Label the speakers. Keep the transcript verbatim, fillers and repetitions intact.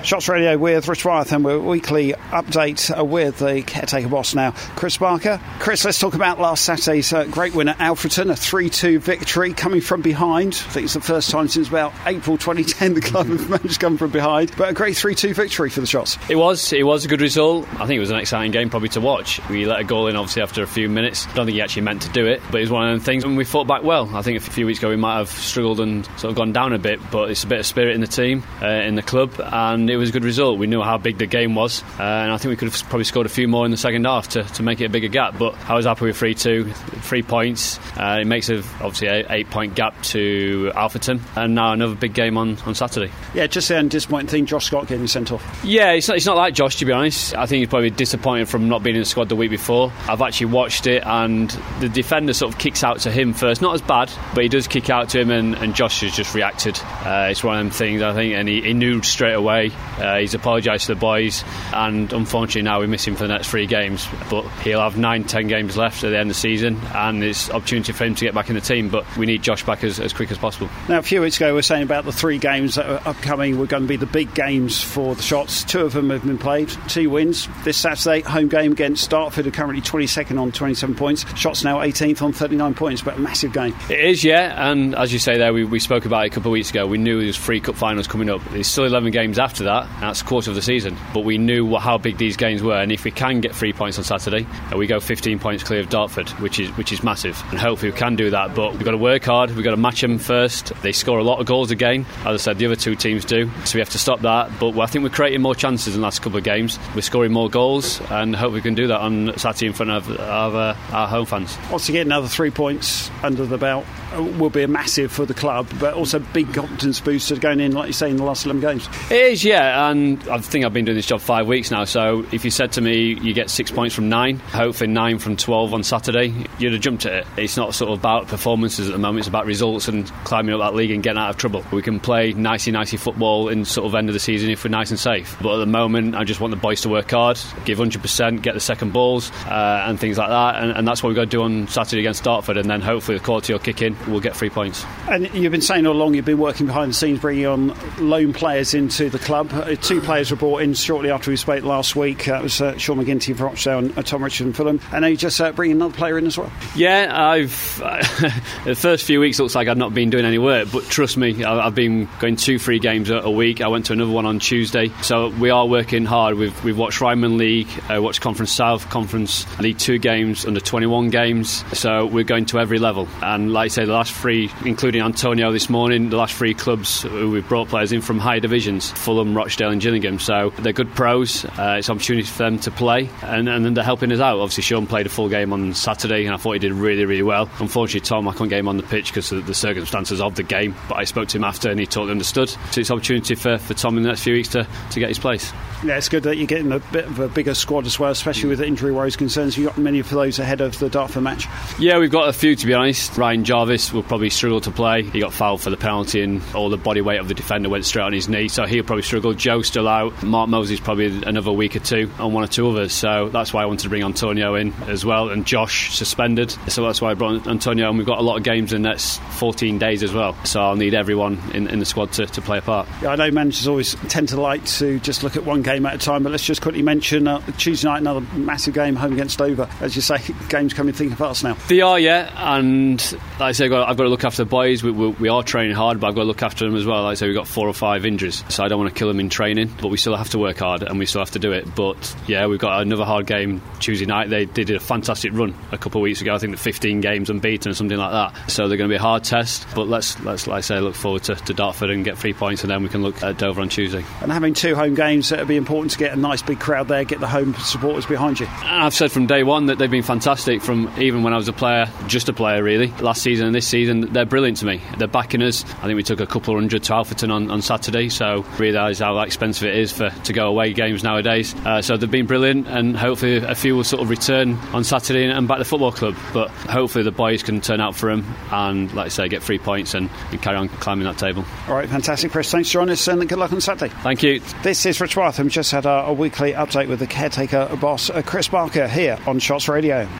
Speaker 1: Shots Radio with Rich Wyeth, and we're weekly update with the caretaker boss now, Chris Barker. Chris, let's talk about last Saturday's uh, great win at Alfreton, a three two victory coming from behind. I think it's the first time since about April twenty ten the club have managed to come from behind, but a great three two victory for the Shots.
Speaker 2: It was, it was a good result. I think it was an exciting game probably to watch. We let a goal in obviously after a few minutes. I don't think he actually meant to do it, but it was one of the things, and we fought back well. I think a few weeks ago we might have struggled and sort of gone down a bit, but it's a bit of spirit in the team, uh, in the club, and it was a good result. We knew how big the game was, uh, and I think we could have probably scored a few more in the second half to, to make it a bigger gap, but I was happy with three two, three points. Uh, it makes a, obviously an eight point gap to Alfreton, and now another big game on, on Saturday.
Speaker 1: Yeah, just the disappointing thing, Josh Scott getting sent off.
Speaker 2: Yeah, it's not, it's not like Josh, to be honest. I think he's probably disappointed from not being in the squad the week before. I've actually watched it, and the defender sort of kicks out to him first, not as bad, but he does kick out to him, and, and Josh has just reacted. Uh, it's one of them things, I think, and he, he knew straight away. Uh, he's apologised to the boys, and unfortunately now we miss him for the next three games, but he'll have nine, ten games left at the end of the season, and it's opportunity for him to get back in the team, but we need Josh back as, as quick as possible.
Speaker 1: Now, a few weeks ago we were saying about the three games that are upcoming were going to be the big games for the Shots. Two of them have been played, two wins. This Saturday, home game against Dartford, are currently twenty-second on twenty-seven points. Shots now eighteenth on thirty-nine points, but a massive game.
Speaker 2: It is, yeah, and as you say there, we, we spoke about it a couple of weeks ago. We knew there was three cup finals coming up. There's still eleven games after that, and that's a quarter of the season, but we knew what, how big these games were, and if we can get three points on Saturday, we go fifteen points clear of Dartford, which is which is massive, and hopefully we can do that, but we've got to work hard, we've got to match them first. They score a lot of goals a game, as I said, the other two teams do, so we have to stop that, but I think we're creating more chances in the last couple of games. We're scoring more goals, and hope we can do that on Saturday in front of, of uh, our home fans.
Speaker 1: Also, get another three points under the belt will be a massive for the club, but also big confidence booster going in, like you say, in the last eleven games.
Speaker 2: It is, yeah, and I think I've been doing this job five weeks now, so if you said to me you get six points from nine, hopefully nine from twelve on Saturday, you'd have jumped at it. It's not sort of about performances at the moment, it's about results and climbing up that league and getting out of trouble. We can play nicey nicey football in sort of end of the season if we're nice and safe, but at the moment I just want the boys to work hard, give one hundred percent, get the second balls uh, and things like that, and, and that's what we've got to do on Saturday against Dartford, and then hopefully the quality will kick in, we'll get three points.
Speaker 1: And you've been saying all along you've been working behind the scenes, bringing on loan players into the club. Uh, two players were brought in shortly after we spoke last week. That was uh, Sean McGinty from Rochdale and uh, Tom Richard from Fulham. And now you just uh, bringing another player in as well.
Speaker 2: Yeah, I've uh, the first few weeks looks like I've not been doing any work, but trust me, I've been going two, three games a, a week. I went to another one on Tuesday, so we are working hard. We've we've watched Ryman League, uh, watched Conference South, Conference League Two games, under twenty-one games. So we're going to every level. And like I say, the last three, including Antonio this morning, the last three clubs who we've brought players in from higher divisions, Fulham, Rochdale and Gillingham, so they're good pros. Uh, it's an opportunity for them to play, and, and then they're helping us out. Obviously Sean played a full game on Saturday and I thought he did really really well. Unfortunately Tom, I couldn't get him on the pitch because of the circumstances of the game, but I spoke to him after and he totally understood. So it's an opportunity for, for Tom in the next few weeks to, to get his place.
Speaker 1: Yeah, it's good that you're getting a bit of a bigger squad as well, especially with the injury worries concerns. You've got many of those ahead of the Dartford match.
Speaker 2: Yeah, we've got a few, to be honest. Ryan Jarvis will probably struggle to play. He got fouled for the penalty and all the body weight of the defender went straight on his knee, so he'll probably struggle. Joe still out. Mark Mosey's probably another week or two, and one or two others, so that's why I wanted to bring Antonio in as well, and Josh suspended, so that's why I brought Antonio, and we've got a lot of games in the next fourteen days as well, so I'll need everyone in, in the squad to, to play a part.
Speaker 1: Yeah, I know managers always tend to like to just look at one game at a time, but let's just quickly mention uh, Tuesday night, another massive game, home against Dover. As you say, games coming thick and fast now.
Speaker 2: They are, yeah, and like I say, I've got, I've got to look after the boys. We, we, we are training hard, but I've got to look after them as well. Like I say, we've got four or five injuries, so I don't want to kill them in training, but we still have to work hard and we still have to do it. But yeah, we've got another hard game Tuesday night. They, they did a fantastic run a couple of weeks ago, I think the fifteen games unbeaten or something like that, so they're going to be a hard test, but let's, let's like I say, look forward to, to Dartford and get three points, and then we can look at Dover on Tuesday.
Speaker 1: And having two home games, it'll be important to get a nice big crowd there, get the home supporters behind you.
Speaker 2: I've said from day one that they've been fantastic, from even when I was a player, just a player really, last season and this season. They're brilliant to me, they're backing us. I think we took a couple of hundred to Alfreton on, on Saturday, so realise how expensive it is for to go away games nowadays, uh, so they've been brilliant, and hopefully a few will sort of return on Saturday and, and back the football club, but hopefully the boys can turn out for them and, like I say, get three points and, and carry on climbing that table.
Speaker 1: Alright, fantastic Chris, thanks for joining us and good luck on Saturday.
Speaker 2: Thank you.
Speaker 1: This is Rich Wyeth, and just had a, a weekly update with the caretaker boss uh, Chris Barker here on Shots Radio.